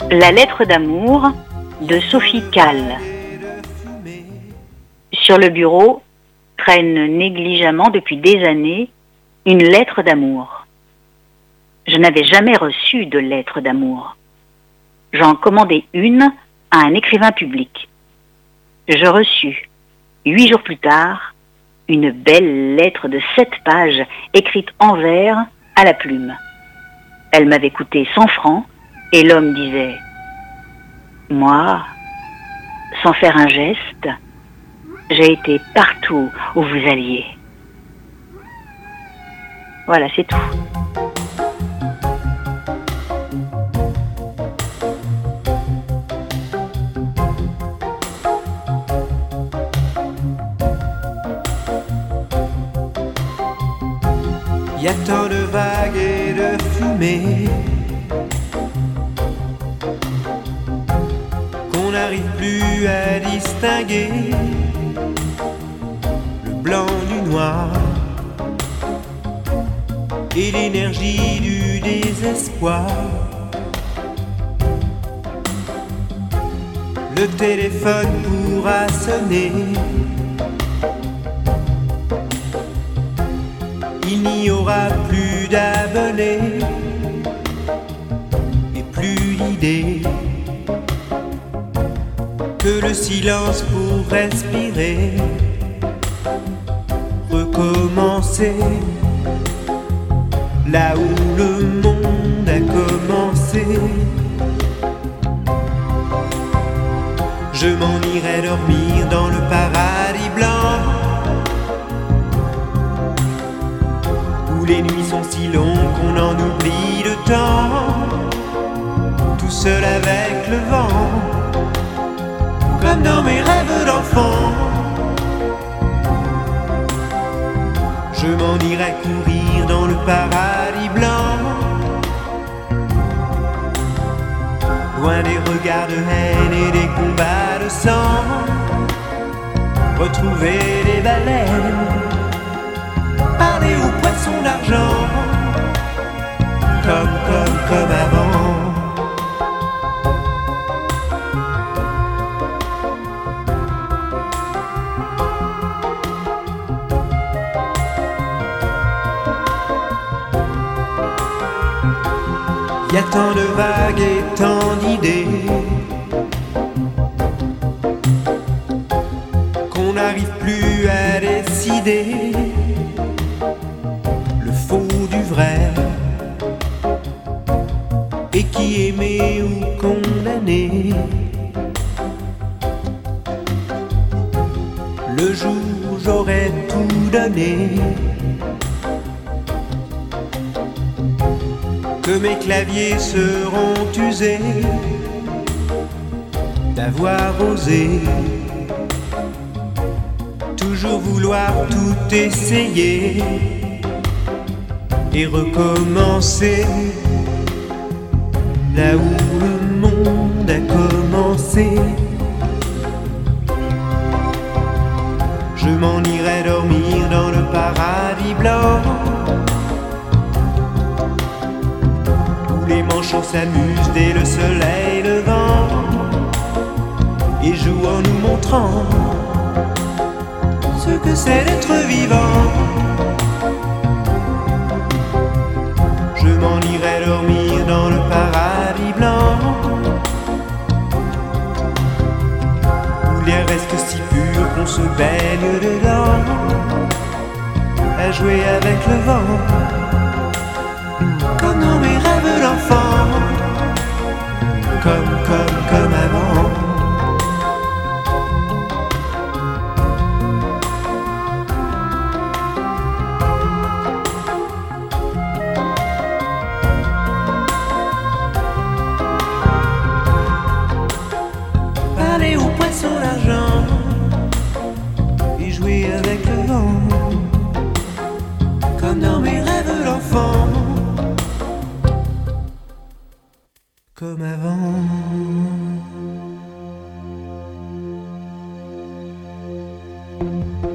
La lettre d'amour de Sophie Calle. Sur le bureau traîne négligemment depuis des années une lettre d'amour. Je n'avais jamais reçu de lettre d'amour. J'en commandai une à un écrivain public. Je reçus, 8 jours plus tard, une belle lettre de 7 pages écrite en vers à la plume. Elle m'avait coûté 100 francs et l'homme disait « Moi, sans faire un geste, j'ai été partout où vous alliez. » Voilà, c'est tout. Y a tant de vagues et de fumée qu'on n'arrive plus à distinguer le blanc du noir et l'énergie du désespoir. Le téléphone pourra sonner, il n'y aura plus d'abonnés et plus d'idées que le silence pour respirer, recommencer là où le monde a commencé. Je m'en irai dormir dans le paradis blanc, les nuits sont si longues qu'on en oublie le temps, tout seul avec le vent, comme dans mes rêves d'enfant. Je m'en irai courir dans le paradis blanc, loin des regards de haine et des combats de sang, retrouver les baleines, parler aux poissons d'argent, comme avant. Y a tant de vagues et tant d'idées qu'on n'arrive plus à décider le faux du vrai, et qui aimé ou condamné. Le jour où j'aurais tout donné, que mes claviers seront usés d'avoir osé toujours vouloir tout essayer et recommencer là où le monde a commencé. Je m'en irai dormir dans le paradis blanc, où les manchots s'amusent dès le soleil levant et jouent en nous montrant ce que c'est d'être vivant. Je m'en irai dormir dans le paradis blanc, où l'air reste si pur qu'on se baigne dedans, à jouer avec le vent, comme dans mes rêves d'enfant, comme avant. Parler aux poissons d'argent et jouer avec le vent, comme dans mes rêves d'enfant, comme avant.